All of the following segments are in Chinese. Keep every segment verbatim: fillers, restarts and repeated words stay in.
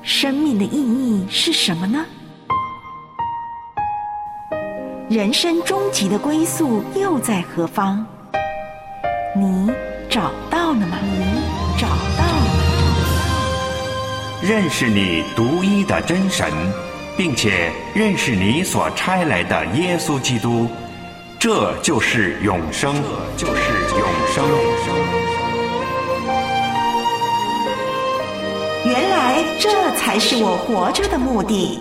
生命的意义是什么呢？人生终极的归宿又在何方？你找到了吗？你找到了吗？ 认识你独一的真神，并且认识你所差来的耶稣基督，这就是永生，这就是永生。 原来这才是我活着的目的。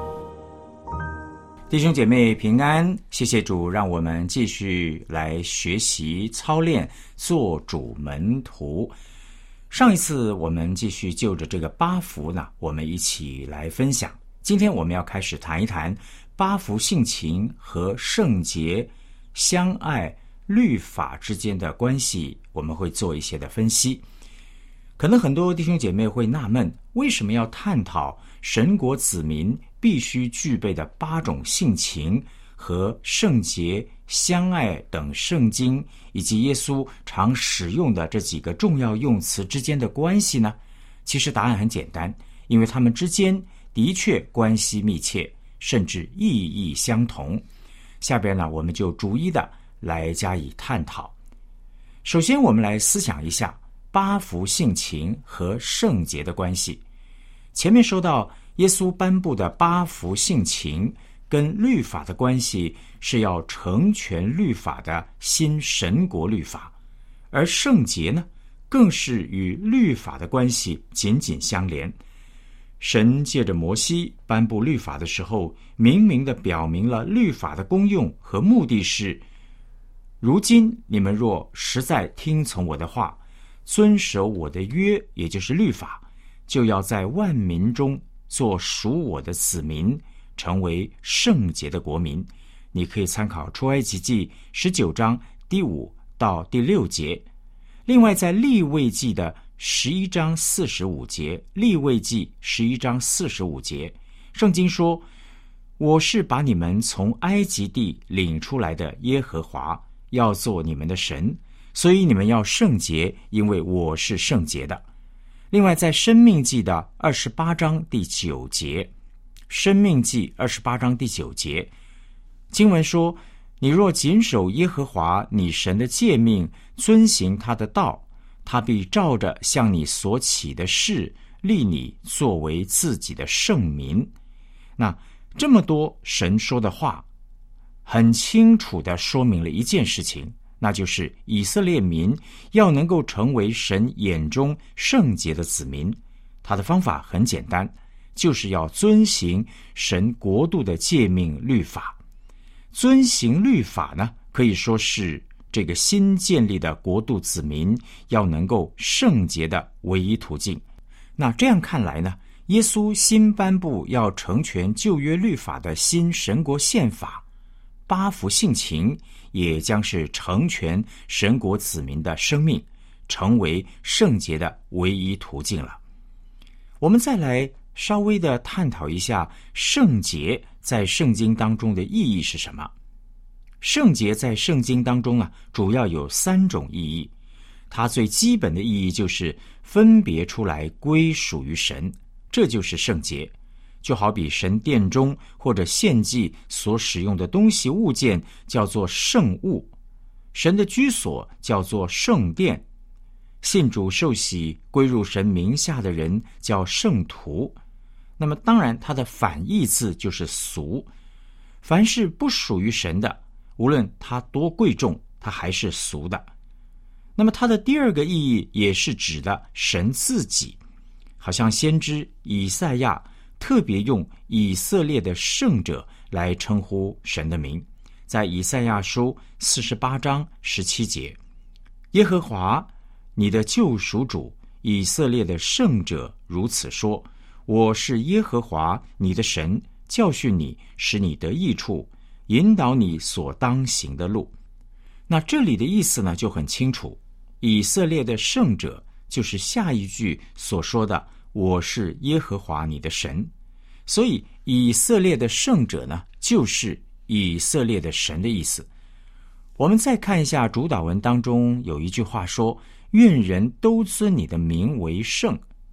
弟兄姐妹平安，谢谢主，让我们继续来学习操练做主门徒。上一次我们继续就着这个八福呢，我们一起来分享。今天我们要开始谈一谈八福性情和圣洁、相爱、律法之间的关系，我们会做一些的分析。可能很多弟兄姐妹会纳闷，为什么要探讨神国子民必须具备的八种性情和圣洁、相爱等圣经以及耶稣常使用的这几个重要用词之间的关系呢？其实答案很简单，因为它们之间的确关系密切，甚至意义相同。下边呢，我们就逐一的来加以探讨。首先，我们来思想一下八福性情和圣洁的关系。前面说到耶稣颁布的八福性情跟律法的关系是要成全律法的新神国律法，而圣洁呢，更是与律法的关系紧紧相连。神借着摩西颁布律法的时候，明明地表明了律法的功用和目的是：如今你们若实在听从我的话，遵守我的约，也就是律法，就要在万民中做属我的子民，成为圣洁的国民。你可以参考出埃及记十九章第五到第六节。另外在利未记的十一章四十五节，利未记十一章四十五节，圣经说：我是把你们从埃及地领出来的耶和华，要做你们的神，所以你们要圣洁，因为我是圣洁的。另外在申命记的二十八章第九节，申命记二十八章第九节，经文说：你若谨守耶和华你神的诫命，遵行他的道，他必照着向你所起的事，立你作为自己的圣民。那这么多神说的话，很清楚地说明了一件事情，那就是以色列民要能够成为神眼中圣洁的子民。他的方法很简单，就是要遵行神国度的诫命律法。遵行律法呢，可以说是这个新建立的国度子民要能够圣洁的唯一途径。那这样看来呢，耶稣新颁布要成全旧约律法的新神国宪法，八福性情也将是成全神国子民的生命，成为圣洁的唯一途径了。我们再来稍微的探讨一下圣洁在圣经当中的意义是什么。圣洁在圣经当中啊，主要有三种意义。它最基本的意义就是分别出来归属于神，这就是圣洁。就好比神殿中或者献祭所使用的东西物件叫做圣物，神的居所叫做圣殿，信主受洗归入神名下的人叫圣徒。那么当然它的反义字就是俗，凡是不属于神的，无论它多贵重，它还是俗的。那么它的第二个意义也是指的神自己，好像先知以赛亚特别用以色列的圣者来称呼神的名，在以赛亚书四十八章十七节，耶和华你的救赎主以色列的圣者如此说：我是耶和华你的神，教训你，使你得益处，引导你所当行的路。那这里的意思呢就很清楚，以色列的圣者就是下一句所说的我是耶和华你的神。所以以色列的圣者呢，就是以色列的神的意思。我们再看一下主祷文当中有一句话说：愿人都尊你的名为圣。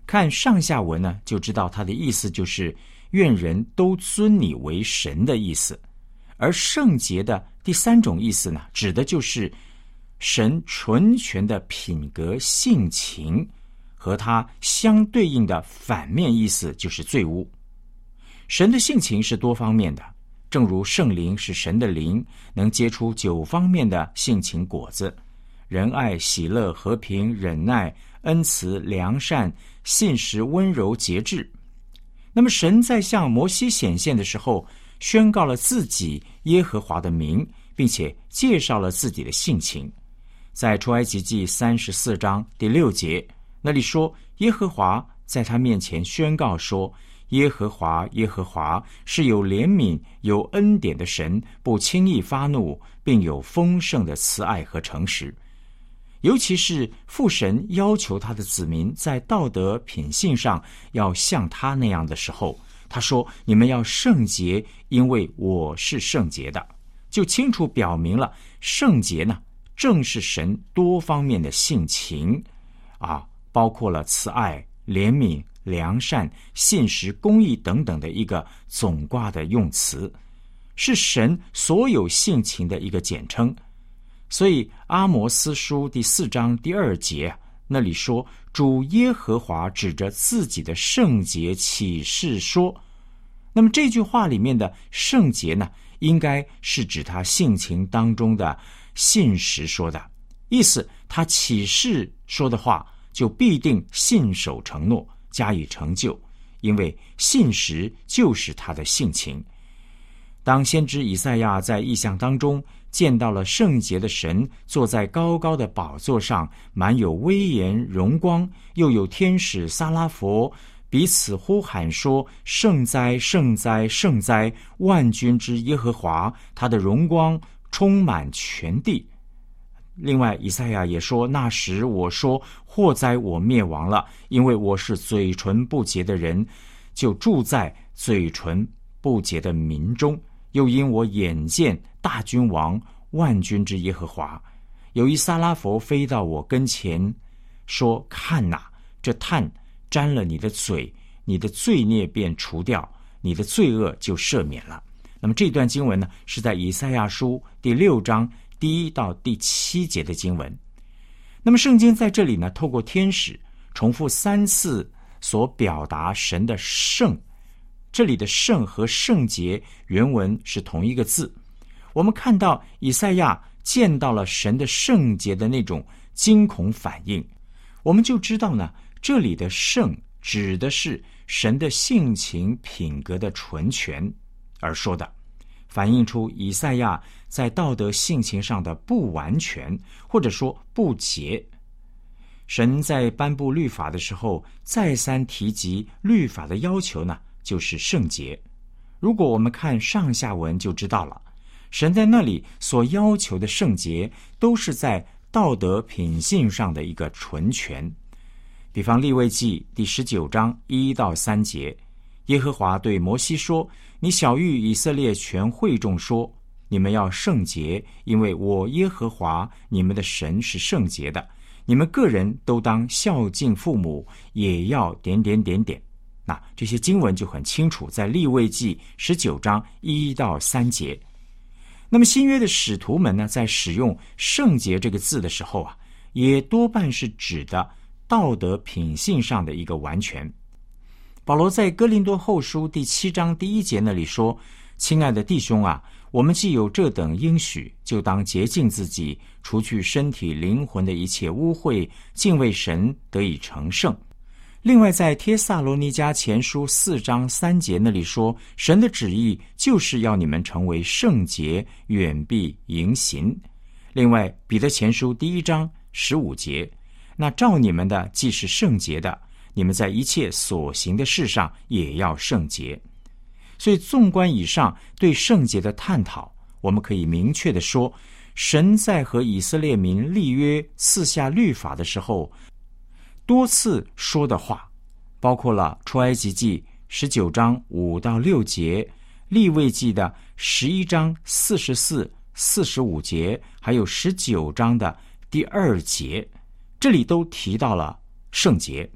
看上下文呢，就知道它的意思就是愿人都尊你为神的意思。而圣洁的第三种意思呢，指的就是神纯全的品格性情，和它相对应的反面意思就是罪恶。神的性情是多方面的，正如圣灵是神的灵，能结出九方面的性情果子：仁爱、喜乐、和平、忍耐、恩慈、良善、信实、温柔、节制。那么神在向摩西显现的时候，宣告了自己耶和华的名，并且介绍了自己的性情。在出埃及记三十四章第六节那里说，耶和华在他面前宣告说，耶和华耶和华是有怜悯有恩典的神，不轻易发怒，并有丰盛的慈爱和诚实。尤其是父神要求他的子民在道德品性上要像他那样的时候，他说，你们要圣洁，因为我是圣洁的，就清楚表明了圣洁呢正是神多方面的性情啊，包括了慈爱、怜悯、良善、信实、公义等等的一个总挂的用词，是神所有性情的一个简称。所以阿摩斯书第四章第二节那里说，主耶和华指着自己的圣洁起誓说。那么这句话里面的圣洁呢，应该是指他性情当中的信实说的意思，他起誓说的话就必定信守承诺，加以成就，因为信实就是他的性情。当先知以赛亚在异象当中见到了圣洁的神坐在高高的宝座上，满有威严荣光，又有天使撒拉佛彼此呼喊说，圣哉圣哉圣哉，万军之耶和华，他的荣光充满全地。另外以赛亚也说，那时我说，祸哉我灭亡了，因为我是嘴唇不洁的人，就住在嘴唇不洁的民中。又因我眼见大君王万军之耶和华，有一撒拉佛飞到我跟前说，看哪，这炭沾了你的嘴，你的罪孽便除掉，你的罪恶就赦免了。那么这段经文呢，是在以赛亚书第六章第一到第七节的经文。那么圣经在这里呢，透过天使重复三次所表达神的圣，这里的圣和圣洁原文是同一个字。我们看到以赛亚见到了神的圣洁的那种惊恐反应，我们就知道呢，这里的圣指的是神的性情品格的纯全而说的，反映出以赛亚在道德性情上的不完全，或者说不洁。神在颁布律法的时候再三提及律法的要求呢，就是圣洁。如果我们看上下文就知道了，神在那里所要求的圣洁都是在道德品性上的一个纯全。比方利未记第十九章一到三节，耶和华对摩西说，你晓谕以色列全会众说，你们要圣洁，因为我耶和华你们的神是圣洁的，你们个人都当孝敬父母，也要点点点点。那这些经文就很清楚，在利未记十九章一到三节。那么新约的使徒们呢，在使用圣洁这个字的时候啊，也多半是指的道德品性上的一个完全。保罗在哥林多后书第七章第一节那里说，亲爱的弟兄啊，我们既有这等应许，就当洁净自己，除去身体灵魂的一切污秽，敬畏神，得以成圣。另外在帖撒罗尼迦前书四章三节那里说，神的旨意就是要你们成为圣洁，远避淫行。另外彼得前书第一章十五节，那召你们的既是圣洁的，你们在一切所行的事上也要圣洁。所以纵观以上对圣洁的探讨，我们可以明确地说，神在和以色列民立约赐下律法的时候，多次说的话，包括了出埃及记十九章五到六节，利未记的十一章四十四、四十五节，还有十九章的第二节，这里都提到了圣洁。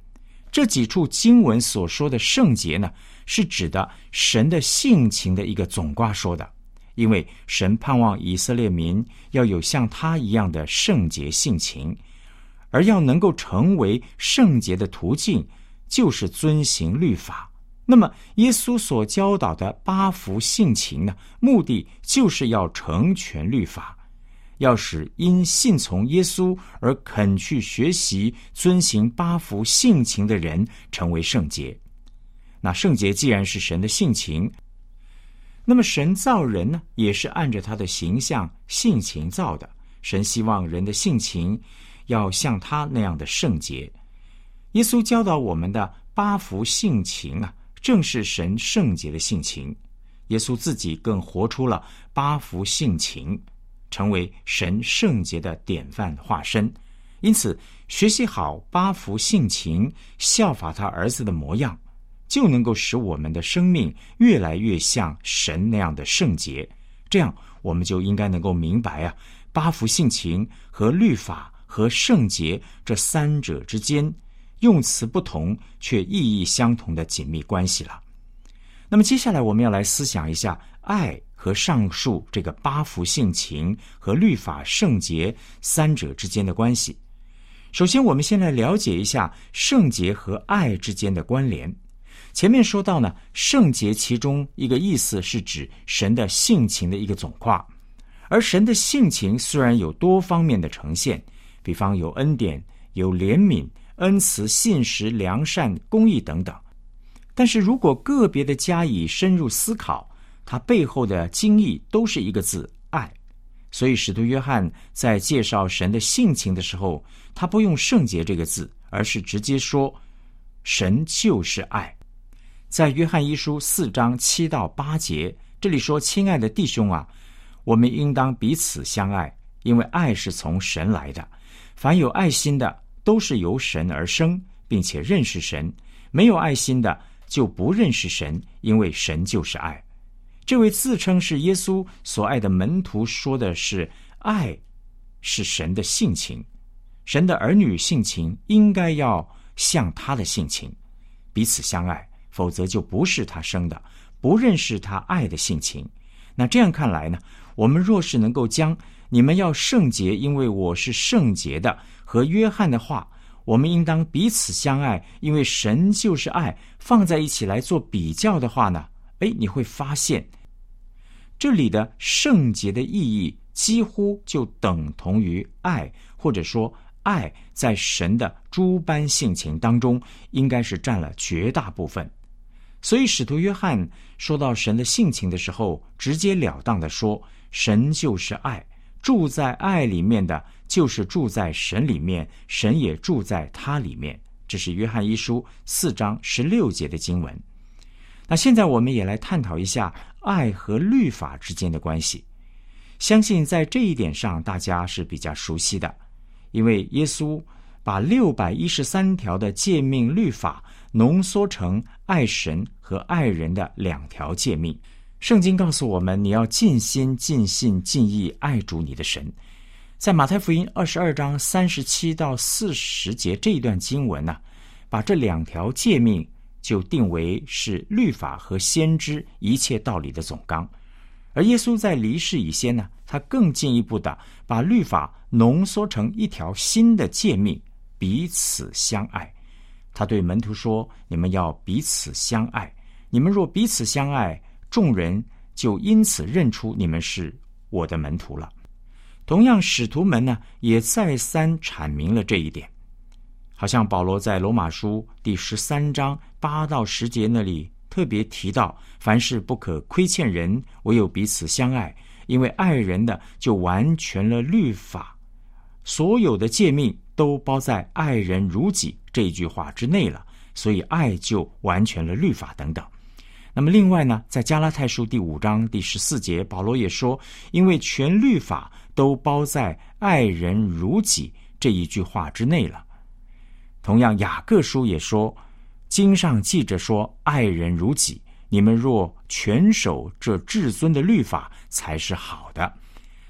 这几处经文所说的圣洁呢，是指的神的性情的一个总括说的，因为神盼望以色列民要有像他一样的圣洁性情，而要能够成为圣洁的途径，就是遵行律法。那么耶稣所教导的八福性情呢，目的就是要成全律法，要使因信从耶稣而肯去学习遵行八福性情的人成为圣洁。那圣洁既然是神的性情，那么神造人呢，也是按着他的形象性情造的。神希望人的性情要像他那样的圣洁。耶稣教导我们的八福性情啊，正是神圣洁的性情。耶稣自己更活出了八福性情，成为神圣洁的典范化身。因此学习好八福性情，效法他儿子的模样，就能够使我们的生命越来越像神那样的圣洁。这样我们就应该能够明白啊，八福性情和律法和圣洁这三者之间用词不同却意义相同的紧密关系了。那么接下来我们要来思想一下爱和上述这个八福性情和律法圣洁三者之间的关系。首先我们先来了解一下圣洁和爱之间的关联。前面说到呢，圣洁其中一个意思是指神的性情的一个总括，而神的性情虽然有多方面的呈现，比方有恩典、有怜悯、恩慈、信实、良善、公义等等，但是如果个别的加以深入思考，它背后的精义都是一个字：爱。所以使徒约翰在介绍神的性情的时候，他不用圣洁这个字，而是直接说神就是爱。在约翰一书四章七到八节，这里说：亲爱的弟兄啊，我们应当彼此相爱，因为爱是从神来的。凡有爱心的，都是由神而生，并且认识神；没有爱心的，就不认识神，因为神就是爱。这位自称是耶稣所爱的门徒说的是，爱是神的性情，神的儿女性情应该要像他的性情，彼此相爱，否则就不是他生的，不认识他爱的性情。那这样看来呢，我们若是能够将你们要圣洁，因为我是圣洁的和约翰的话，我们应当彼此相爱，因为神就是爱，放在一起来做比较的话呢，哎，你会发现这里的圣洁的意义几乎就等同于爱，或者说爱在神的诸般性情当中应该是占了绝大部分。所以使徒约翰说到神的性情的时候，直截了当地说，神就是爱，住在爱里面的就是住在神里面，神也住在他里面。这是约翰一书四章十六节的经文。那现在我们也来探讨一下爱和律法之间的关系。相信在这一点上大家是比较熟悉的，因为耶稣把六百一十三条的诫命律法浓缩成爱神和爱人的两条诫命。圣经告诉我们，你要尽心尽性尽意爱主你的神。在马太福音二十二章三十七到四十节这一段经文呢、啊，把这两条诫命就定为是律法和先知一切道理的总纲。而耶稣在离世以先呢，他更进一步的把律法浓缩成一条新的诫命，彼此相爱。他对门徒说，你们要彼此相爱，你们若彼此相爱，众人就因此认出你们是我的门徒了。同样使徒们呢，也再三阐明了这一点。好像保罗在罗马书第十三章八到十节那里特别提到，凡事不可亏欠人，唯有彼此相爱，因为爱人的就完全了律法，所有的诫命都包在爱人如己这一句话之内了，所以爱就完全了律法等等。那么另外呢，在加拉太书第五章第十四节，保罗也说，因为全律法都包在爱人如己这一句话之内了。同样雅各书也说，经上记着说，爱人如己，你们若全守这至尊的律法才是好的。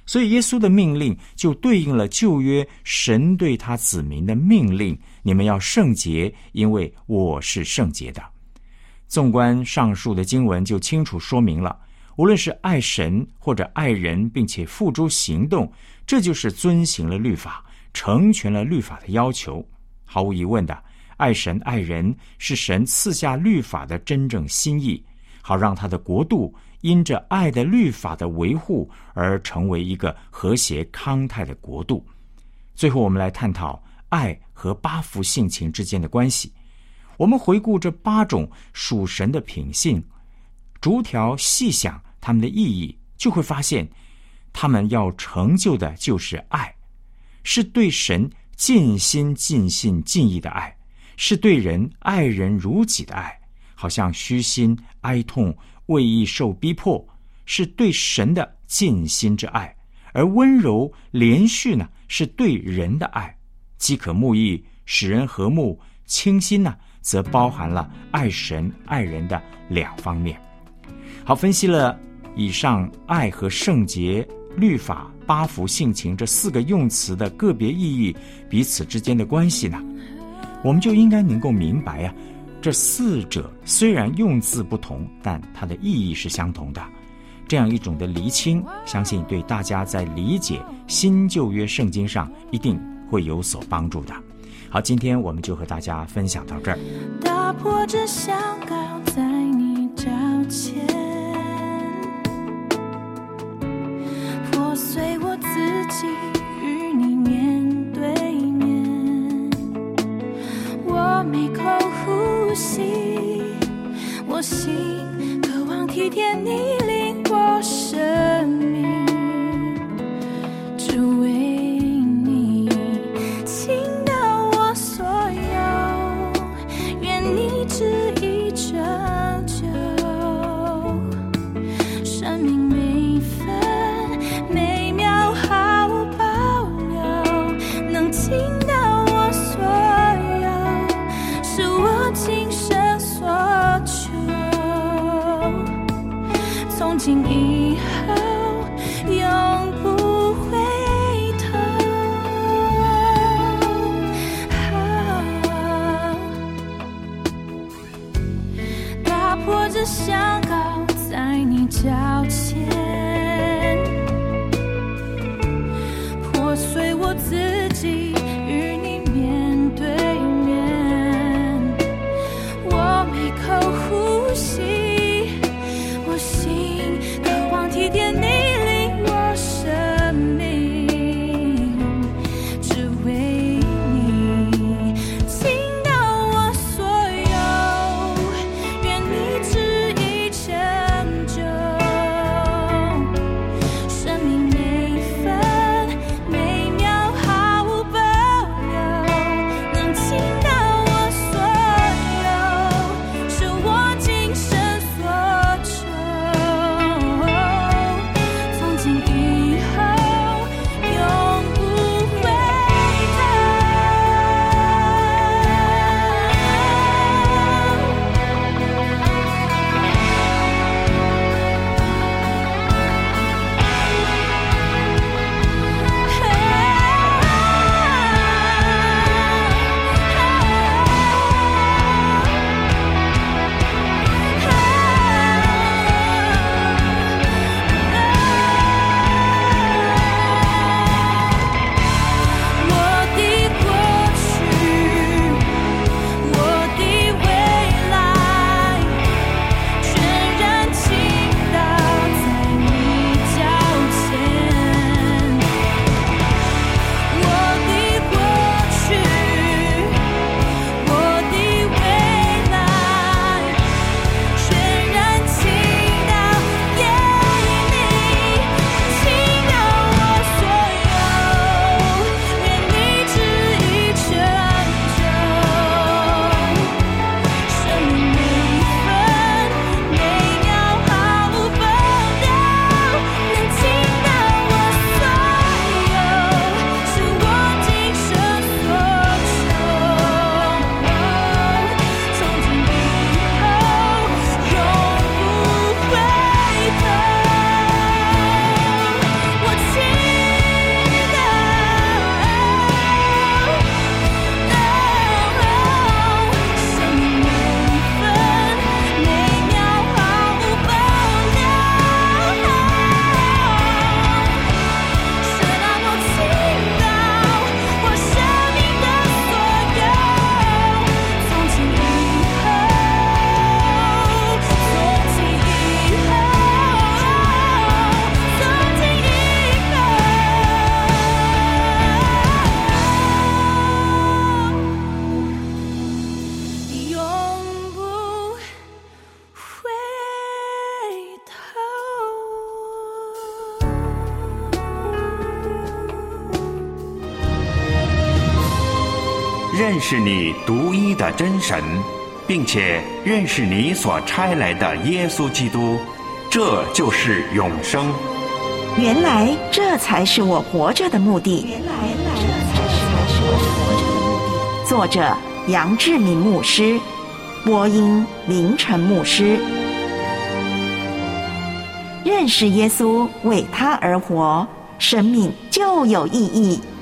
所以耶稣的命令就对应了旧约神对他子民的命令，你们要圣洁，因为我是圣洁的。纵观上述的经文，就清楚说明了，无论是爱神或者爱人，并且付诸行动，这就是遵行了律法，成全了律法的要求。毫无疑问的，爱神爱人是神赐下律法的真正心意，好让他的国度因着爱的律法的维护而成为一个和谐康泰的国度。最后我们来探讨爱和八福性情之间的关系。我们回顾这八种属神的品性，逐条细想它们的意义，就会发现他们要成就的就是爱，是对神尽心尽性尽意的爱，是对人爱人如己的爱，好像虚心哀痛为义受逼迫，是对神的尽心之爱；而温柔连续呢，是对人的爱。饥渴慕义，使人和睦；清心呢，则包含了爱神爱人的两方面。好，分析了以上爱和圣洁、律法、八福性情这四个用词的个别意义彼此之间的关系呢，我们就应该能够明白啊，这四者虽然用字不同，但它的意义是相同的。这样一种的厘清，相信对大家在理解新旧约圣经上一定会有所帮助的。好，今天我们就和大家分享到这儿。 打破这香膏在你脚前，破碎我自己与你面对面，我每口呼吸，我心渴望体贴你领我生命，主为你倾倒我所有，愿你旨意拯救生命每分每秒毫无保留，能倾倒我所有，是我今生所求，从今以后永不回头。打破这香膏在你脚前，破碎我自己与你面对面，我每口呼吸，我心渴望体贴你领我生命，只为你倾倒我所有，愿你旨意拯救认识你独一的真神，并且认识你所差来的耶稣基督，这就是永生。 原来这才是我活着的目的。原来这才是我活着的目的。作者杨志明牧师，播音凌晨牧师。认识耶稣，为他而活，生命就有意义。